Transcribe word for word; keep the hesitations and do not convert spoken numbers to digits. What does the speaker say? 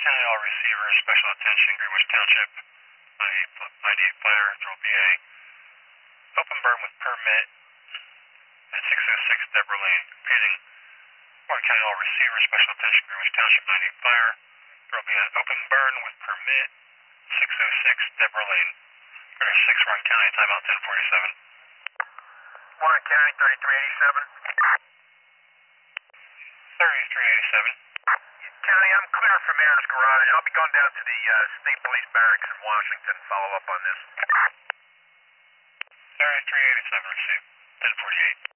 County All Receiver, Special Attention, Greenwich Township, ninety-eight Fire, throw B A. Open burn with permit at six oh six Deborah Lane. Repeating, Warren County All Receiver, Special Attention, Greenwich Township, ninety-eight Fire, throw B A. Open burn with permit, six oh six Deborah Lane. British six, Warren County, timeout ten forty-seven. Warren County, thirty-three eighty-seven. thirty-three eighty-seven. County, I'm clear from Aaron's garage. I'll be going down to the uh, State Police Barracks in Washington, follow up on this.